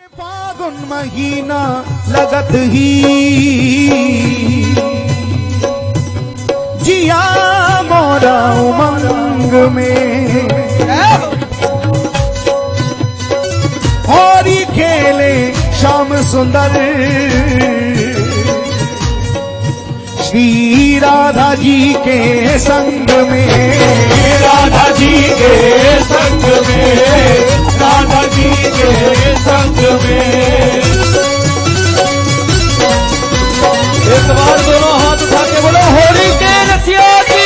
फागुन महीना लगत ही जिया मोरा उमंग में होरी खेले श्याम सुंदर श्री राधा जी के संग में, राधा जी के संग में, राधा जी के संग में। एक बार दोनों हाथ उठा के बोलो होली के रसिया की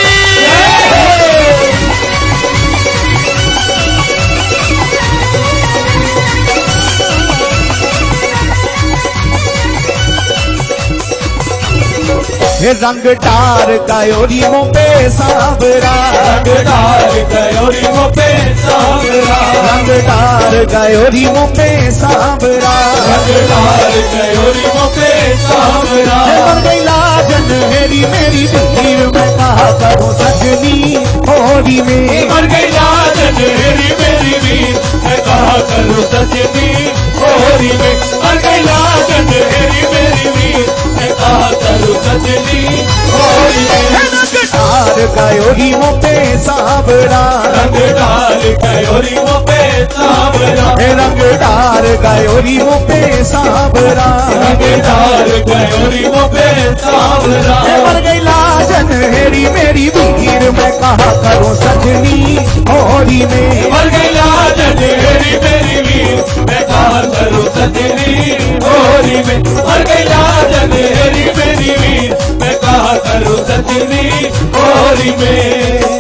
रंग डार गयोरी मो पे सावरा, रंग डार गयोरी मो पे सावरा, रंग डार गयोरी मो पे सावरा, रंग डार गयोरी मो पे सावरा। मर गई लाजन मेरी मेरी भीड़ में कहा करूं सजनी होली में, मर गई लाजन मेरी मेरी वीर मैं कहा करूं सजनी होली में, मर गई लाजन मेरी मेरी वीर मैं कहा करूं सजनी होली में। डार गयोरी मो पे सावरा, रंग डाल गयोरी मो पे सावरा, रंग डार गयोरी मो पे सावरा, रंग डाल गयोरी मो पे सावरा। मर गई लाजन मेरी मेरी भीड़ में कहा करूं सजनी होली में, मर गई लाजन मेरी मेरी वीर मैं कहा करूं सजनी होली में, मर गई लाजन मेरी मेरी वीर मैं कहा करूं सजनी होली में।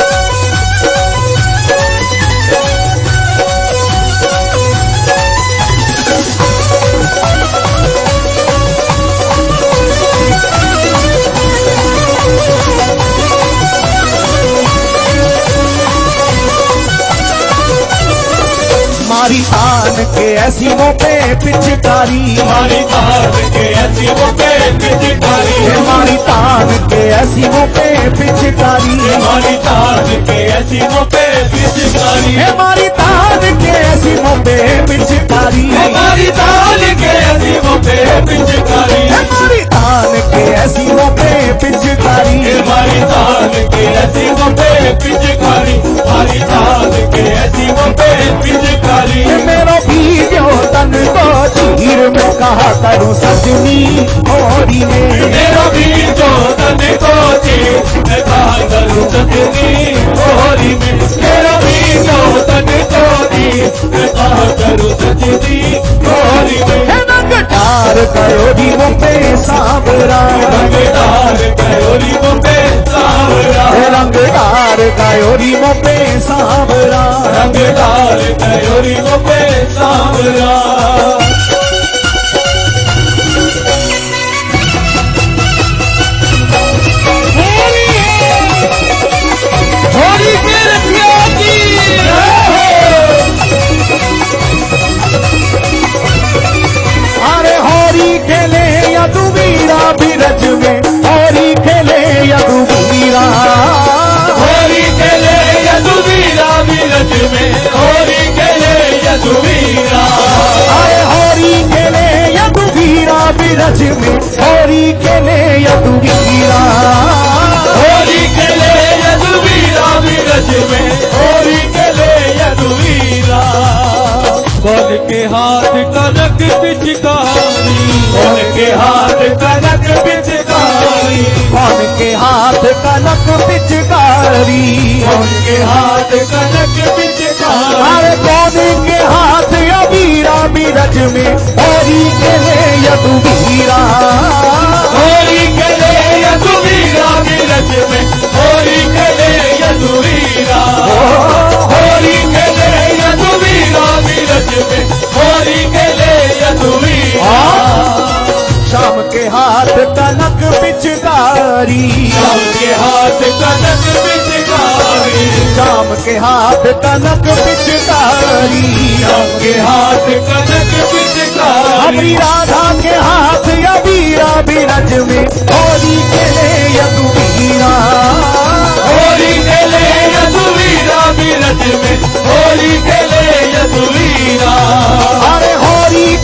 मारी तान के ऐसी वो पे पिचकारी, मारी तान के ऐसी वो पे पिचकारी, मारी तान के ऐसी वो पे पिचकारी, मारी तान के ऐसी वो पे पिचकारी, मारी तान के ऐसी वो पे पिचकारी, मारी तान के ऐसी वो पे पिचकारी, मारी तान के ऐसी वो पे पिचकारी, मारी तान के ऐसी वो पे पिचकारी, मारी तान के ऐसी वो पे पिचकारी। मेरो भी जो तन को चीर में कहा करूं सजनी होली में, मेरो भी जो तन को चीर मैं कहा करूं सजनी होली में, मेरो भी जो तन को चीर मैं कहा करूं सजनी होली में। रंग डार गयोरी वो पे सावरा, रंग डाल गयोरी वो पे सावरा, रंग डार गयोरी वो पे सावरा, रंग डाल गयोरी वो पे सावरा। होली के रसिया की अरे होली खेले यदुवीरा बिरज में, होली खेले यदुवीरा, होली खेले यदुवीरा बिरज में, होली खेले यदुवीरा, अरे होली खेले यदुवीरा बिरज में, होली खेले यदुवीरा, होली खेले यदुवीरा बिरज में, होली खेले यदुवीरा। कौन के हाथ कनक पिचकारी, कौन के हाथ कनक पिचकारी, कौन के हाथ कनक पिचकारी, कौन के हाथ कनक पिचकारी, अरे कौन के हाथ अबीरा बिरज में, होली खेले यदुवीरा, होली खेले यदुवीरा बिरज में, होली खेले यदुवीरा, होली खेले यदुवीरा बिरज में, होली खेले यदुवीरा। शाम के हाथ कनक पिचकारी, शाम के हाथ कनक पिचकारी, शाम के हाथ कनक पिचकारी, शाम के हाथ कनक पिचकारी, अपनी राधा के हाथ अबीरा बिरज में, होली खेले यदुवीरा, होली खेले यदुवीरा बिरज में, होली खेले यदुवीरा, अरे होली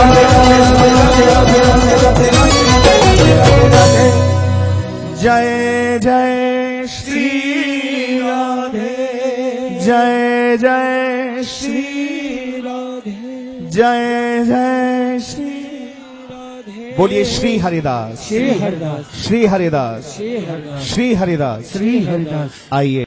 जय जय श्री राधे जय जय श्री राधे जय जय श्री राधे। बोलिए श्री हरिदास श्री हरिदास श्री हरिदास श्री हरिदास श्री हरिदास श्री हरिदास। आइए।